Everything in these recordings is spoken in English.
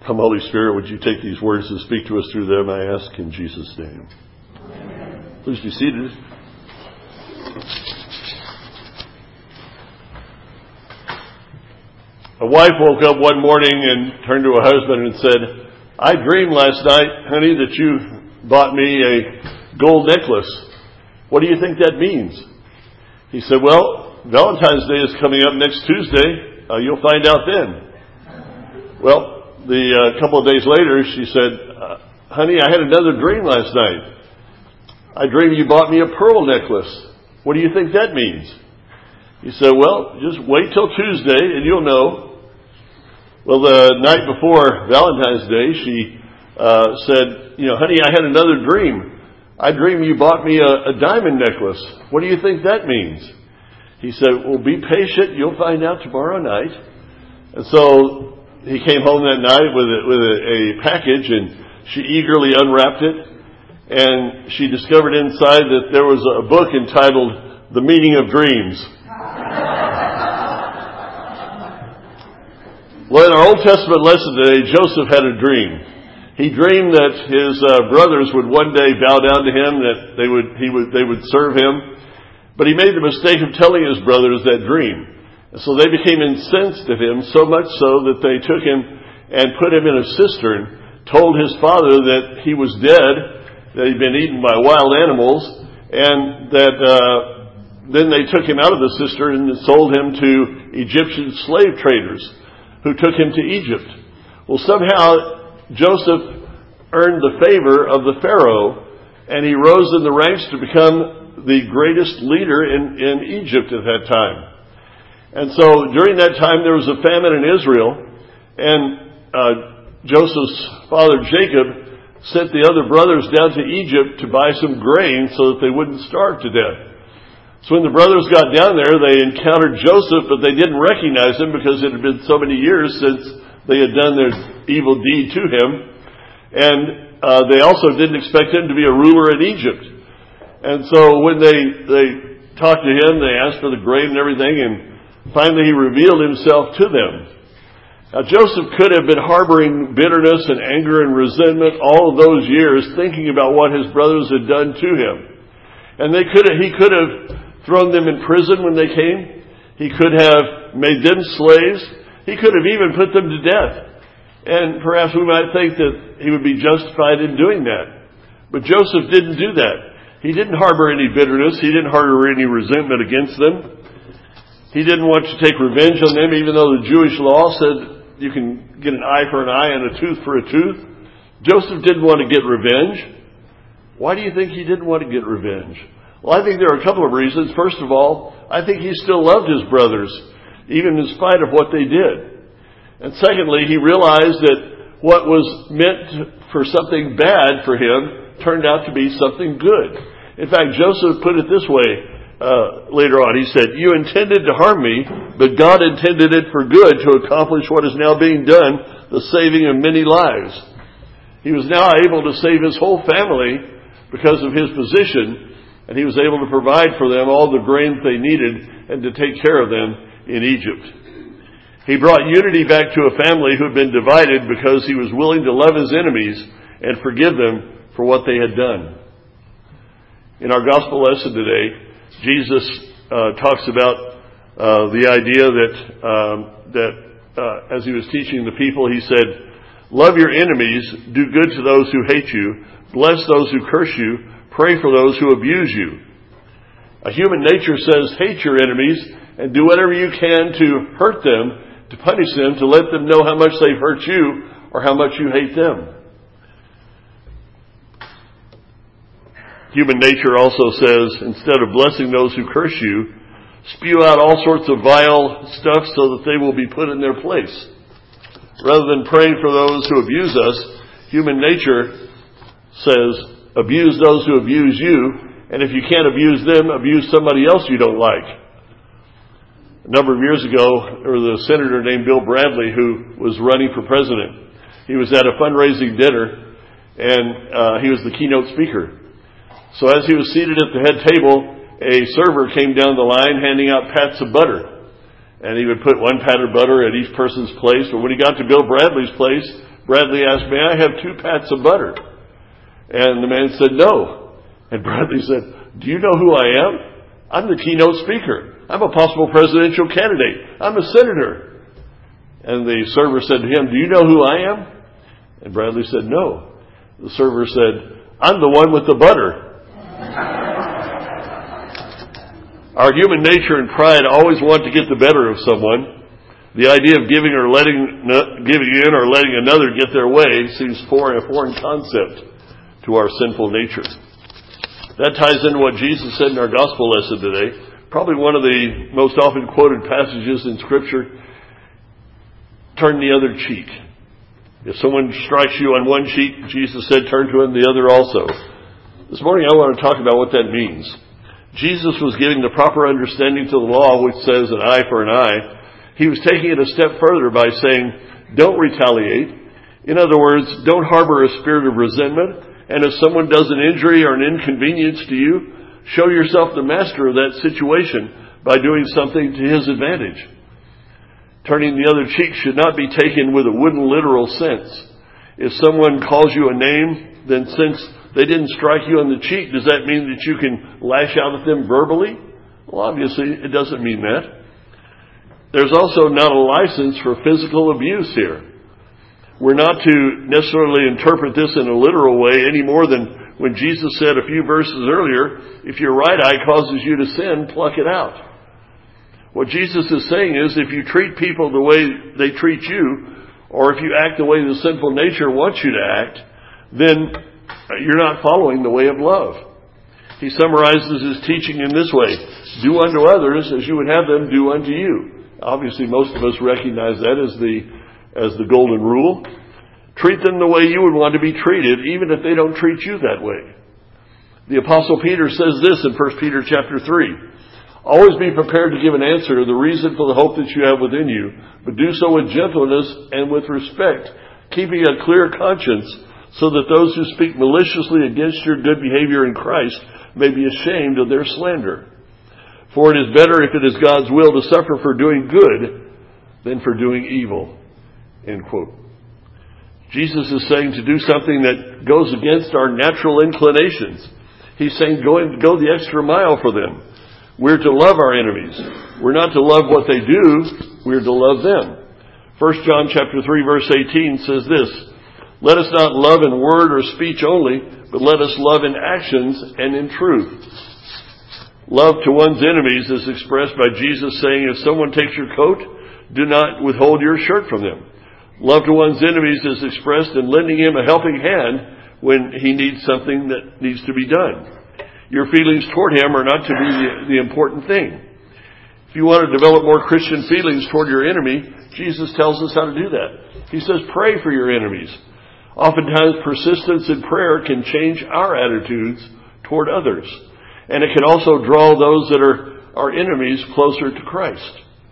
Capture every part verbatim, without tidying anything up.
Come, Holy Spirit, would you take these words and speak to us through them, I ask in Jesus' name. Amen. Please be seated. A wife woke up one morning and turned to her husband and said, I dreamed last night, honey, that you bought me a gold necklace. What do you think that means? He said, well, Valentine's Day is coming up next Tuesday. Uh, you'll find out then. Well, the uh, couple of days later, she said, uh, honey, I had another dream last night. I dreamed you bought me a pearl necklace. What do you think that means? He said, well, just wait till Tuesday and you'll know. Well, the night before Valentine's Day, she uh, said, you know, honey, I had another dream. I dreamed you bought me a, a diamond necklace. What do you think that means? He said, well, be patient. You'll find out tomorrow night. And so he came home that night with a, with a, a package, and she eagerly unwrapped it. And she discovered inside that there was a book entitled The Meaning of Dreams. Well, in our Old Testament lesson today, Joseph had a dream. He dreamed that his uh, brothers would one day bow down to him, that they would he would they would serve him. But he made the mistake of telling his brothers that dream. And so they became incensed at him, so much so that they took him and put him in a cistern, told his father that he was dead, that he'd been eaten by wild animals, and that uh, then they took him out of the cistern and sold him to Egyptian slave traders who took him to Egypt. Well, somehow Joseph earned the favor of the Pharaoh, and he rose in the ranks to become the greatest leader in, in Egypt at that time. And so during that time there was a famine in Israel, and uh, Joseph's father Jacob sent the other brothers down to Egypt to buy some grain so that they wouldn't starve to death. So when the brothers got down there, they encountered Joseph, but they didn't recognize him because it had been so many years since they had done their evil deed to him. And uh, they also didn't expect him to be a ruler in Egypt. And so when they, they talked to him, they asked for the grain and everything, and finally he revealed himself to them. Now Joseph could have been harboring bitterness and anger and resentment all of those years, thinking about what his brothers had done to him. And they could have, he could have thrown them in prison when they came. He could have made them slaves. He could have even put them to death. And perhaps we might think that he would be justified in doing that. But Joseph didn't do that. He didn't harbor any bitterness. He didn't harbor any resentment against them. He didn't want to take revenge on them, even though the Jewish law said you can get an eye for an eye and a tooth for a tooth. Joseph didn't want to get revenge. Why do you think he didn't want to get revenge? Well, I think there are a couple of reasons. First of all, I think he still loved his brothers, even in spite of what they did. And secondly, he realized that what was meant for something bad for him turned out to be something good. In fact, Joseph put it this way uh, later on. He said, you intended to harm me, but God intended it for good to accomplish what is now being done, the saving of many lives. He was now able to save his whole family because of his position, and he was able to provide for them all the grain they needed and to take care of them in Egypt. He brought unity back to a family who had been divided because he was willing to love his enemies and forgive them for what they had done. In our gospel lesson today, Jesus uh, talks about uh, the idea that um, that uh, as he was teaching the people, he said, love your enemies, do good to those who hate you, bless those who curse you, pray for those who abuse you. A human nature says, hate your enemies and do whatever you can to hurt them, to punish them, to let them know how much they've hurt you or how much you hate them. Human nature also says, instead of blessing those who curse you, spew out all sorts of vile stuff so that they will be put in their place. Rather than praying for those who abuse us, human nature says, abuse those who abuse you, and if you can't abuse them, abuse somebody else you don't like. A number of years ago, there was a senator named Bill Bradley who was running for president. He was at a fundraising dinner, and uh, he was the keynote speaker. So as he was seated at the head table, a server came down the line handing out pats of butter. And he would put one pat of butter at each person's place. But when he got to Bill Bradley's place, Bradley asked, may I have two pats of butter? And the man said, no. And Bradley said, do you know who I am? I'm the keynote speaker. I'm a possible presidential candidate. I'm a senator. And the server said to him, do you know who I am? And Bradley said, no. The server said, I'm the one with the butter. Our human nature and pride always want to get the better of someone. The idea of giving or letting, giving in or letting another get their way seems foreign, a foreign concept to our sinful nature. That ties into what Jesus said in our gospel lesson today. Probably one of the most often quoted passages in Scripture. Turn the other cheek. If someone strikes you on one cheek, Jesus said, turn to him the other also. This morning I want to talk about what that means. Jesus was giving the proper understanding to the law, which says an eye for an eye. He was taking it a step further by saying, don't retaliate. In other words, don't harbor a spirit of resentment. And if someone does an injury or an inconvenience to you, show yourself the master of that situation by doing something to his advantage. Turning the other cheek should not be taken with a wooden literal sense. If someone calls you a name, then since they didn't strike you on the cheek, does that mean that you can lash out at them verbally? Well, obviously, it doesn't mean that. There's also not a license for physical abuse here. We're not to necessarily interpret this in a literal way any more than when Jesus said a few verses earlier, if your right eye causes you to sin, pluck it out. What Jesus is saying is if you treat people the way they treat you, or if you act the way the sinful nature wants you to act, then you're not following the way of love. He summarizes his teaching in this way. Do unto others as you would have them do unto you. Obviously, most of us recognize that as the, as the golden rule. Treat them the way you would want to be treated, even if they don't treat you that way. The Apostle Peter says this in First Peter chapter three. Always be prepared to give an answer to the reason for the hope that you have within you, but do so with gentleness and with respect, keeping a clear conscience, so that those who speak maliciously against your good behavior in Christ may be ashamed of their slander. For it is better, if it is God's will, to suffer for doing good than for doing evil. End quote. Jesus is saying to do something that goes against our natural inclinations. He's saying go, in, go the extra mile for them. We're to love our enemies. We're not to love what they do. We're to love them. First John chapter three verse eighteen says this, let us not love in word or speech only, but let us love in actions and in truth. Love to one's enemies is expressed by Jesus saying, if someone takes your coat, do not withhold your shirt from them. Love to one's enemies is expressed in lending him a helping hand when he needs something that needs to be done. Your feelings toward him are not to be the, the important thing. If you want to develop more Christian feelings toward your enemy, Jesus tells us how to do that. He says, pray for your enemies. Oftentimes, persistence in prayer can change our attitudes toward others. And it can also draw those that are our enemies closer to Christ.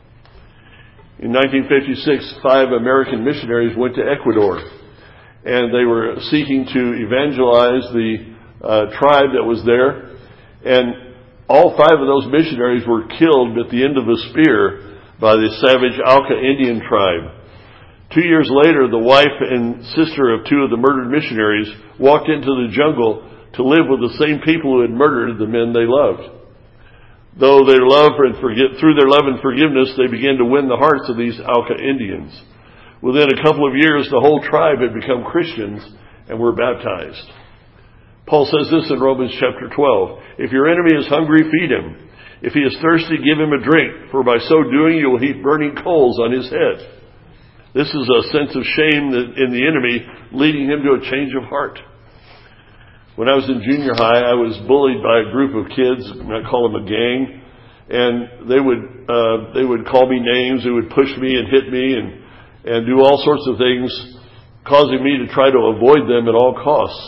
In nineteen fifty-six, five American missionaries went to Ecuador. And they were seeking to evangelize the uh, tribe that was there. And all five of those missionaries were killed at the end of a spear by the savage Auca Indian tribe. Two years later, the wife and sister of two of the murdered missionaries walked into the jungle to live with the same people who had murdered the men they loved. Though their love and forget, through their love and forgiveness, they began to win the hearts of these Auca Indians. Within a couple of years, the whole tribe had become Christians and were baptized. Paul says this in Romans chapter twelve. If your enemy is hungry, feed him. If he is thirsty, give him a drink, for by so doing you will heap burning coals on his head. This is a sense of shame in the enemy, leading him to a change of heart. When I was in junior high, I was bullied by a group of kids. I call them a gang, and they would uh, they would call me names. They would push me and hit me and and do all sorts of things, causing me to try to avoid them at all costs.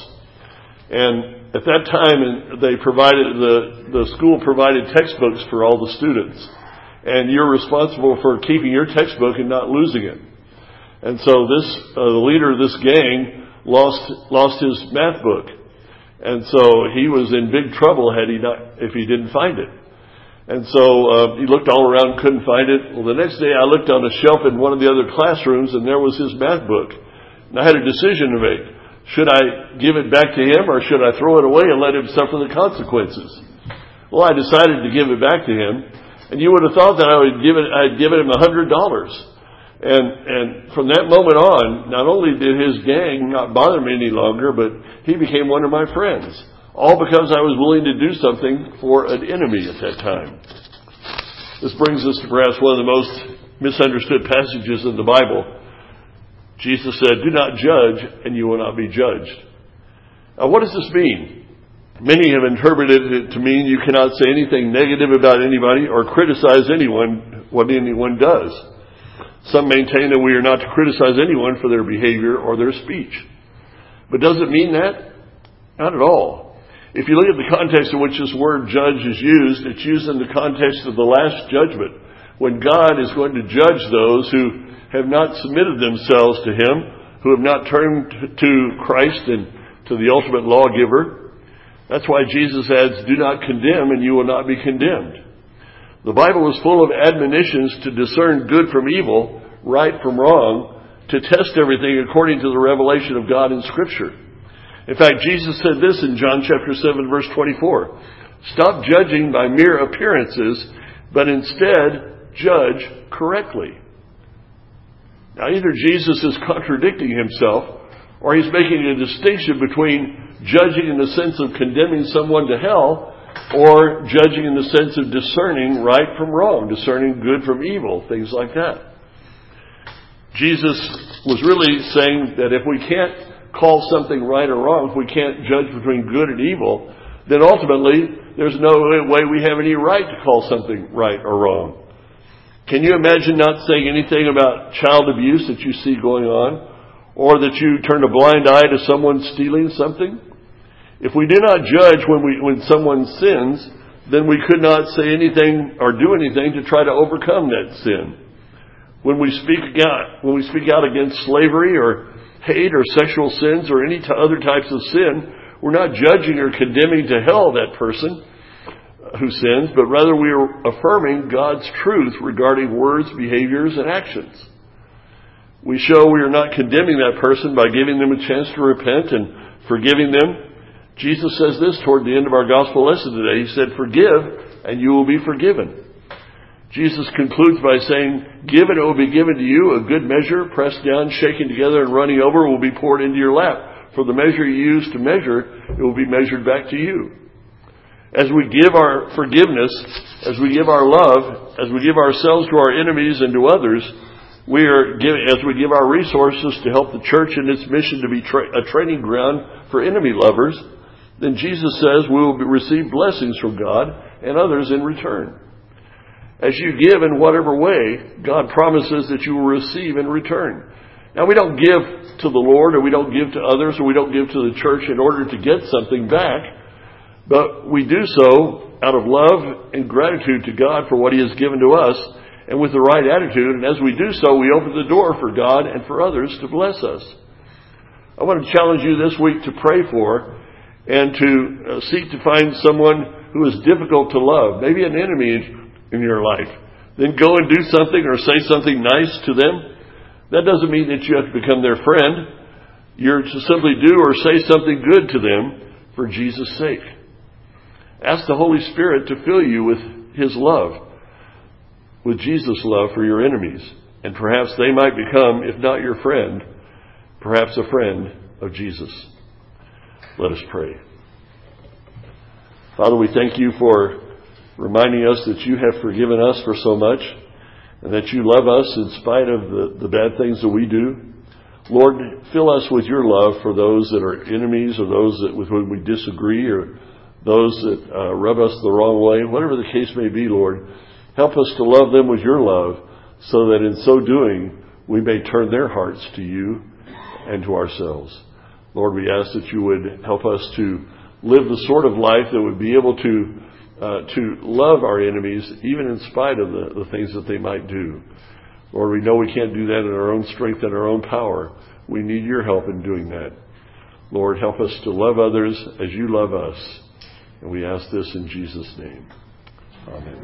And at that time, they provided the the school provided textbooks for all the students, and you're responsible for keeping your textbook and not losing it. And so this, uh, the leader of this gang lost, lost his math book. And so he was in big trouble had he not, if he didn't find it. And so, uh, he looked all around, couldn't find it. Well, the next day I looked on a shelf in one of the other classrooms and there was his math book. And I had a decision to make. Should I give it back to him, or should I throw it away and let him suffer the consequences? Well, I decided to give it back to him. And you would have thought that I would give it, I'd given him a hundred dollars. And, and from that moment on, not only did his gang not bother me any longer, but he became one of my friends. All because I was willing to do something for an enemy at that time. This brings us to perhaps one of the most misunderstood passages in the Bible. Jesus said, "Do not judge, and you will not be judged." Now, what does this mean? Many have interpreted it to mean you cannot say anything negative about anybody or criticize anyone, what anyone does. Some maintain that we are not to criticize anyone for their behavior or their speech. But does it mean that? Not at all. If you look at the context in which this word judge is used, it's used in the context of the last judgment, when God is going to judge those who have not submitted themselves to him, who have not turned to Christ and to the ultimate lawgiver. That's why Jesus adds, "Do not condemn, and you will not be condemned." The Bible is full of admonitions to discern good from evil, right from wrong, to test everything according to the revelation of God in Scripture. In fact, Jesus said this in John chapter seven, verse twenty-four. "Stop judging by mere appearances, but instead judge correctly." Now, either Jesus is contradicting himself, or he's making a distinction between judging in the sense of condemning someone to hell, or judging in the sense of discerning right from wrong, discerning good from evil, things like that. Jesus was really saying that if we can't call something right or wrong, if we can't judge between good and evil, then ultimately there's no way we have any right to call something right or wrong. Can you imagine not saying anything about child abuse that you see going on, or that you turn a blind eye to someone stealing something? If we do not judge when we when someone sins, then we could not say anything or do anything to try to overcome that sin. When we speak out, when we speak out against slavery or hate or sexual sins or any t- other types of sin, we're not judging or condemning to hell that person who sins, but rather we are affirming God's truth regarding words, behaviors, and actions. We show we are not condemning that person by giving them a chance to repent and forgiving them. Jesus says this toward the end of our gospel lesson today. He said, "Forgive, and you will be forgiven." Jesus concludes by saying, "Give, and it will be given to you, a good measure, pressed down, shaken together, and running over, will be poured into your lap. For the measure you use to measure, it will be measured back to you." As we give our forgiveness, as we give our love, as we give ourselves to our enemies and to others, we are giving, as we give our resources to help the church in its mission to be tra- a training ground for enemy lovers, then Jesus says we will be, receive blessings from God and others in return. As you give in whatever way, God promises that you will receive in return. Now, we don't give to the Lord, or we don't give to others, or we don't give to the church in order to get something back. But we do so out of love and gratitude to God for what He has given to us, and with the right attitude. And as we do so, we open the door for God and for others to bless us. I want to challenge you this week to pray for and to uh, seek to find someone who is difficult to love, maybe an enemy in your life. Then go and do something or say something nice to them. That doesn't mean that you have to become their friend. You're to simply do or say something good to them for Jesus' sake. Ask the Holy Spirit to fill you with His love, with Jesus' love for your enemies. And perhaps they might become, if not your friend, perhaps a friend of Jesus. Let us pray. Father, we thank you for reminding us that you have forgiven us for so much, and that you love us in spite of the, the bad things that we do. Lord, fill us with your love for those that are enemies, or those that with whom we disagree, or those that uh, rub us the wrong way. Whatever the case may be, Lord, help us to love them with your love, so that in so doing we may turn their hearts to you and to ourselves. Lord, we ask that you would help us to live the sort of life that would be able to uh, to love our enemies, even in spite of the, the things that they might do. Lord, we know we can't do that in our own strength and our own power. We need your help in doing that. Lord, help us to love others as you love us. And we ask this in Jesus' name. Amen.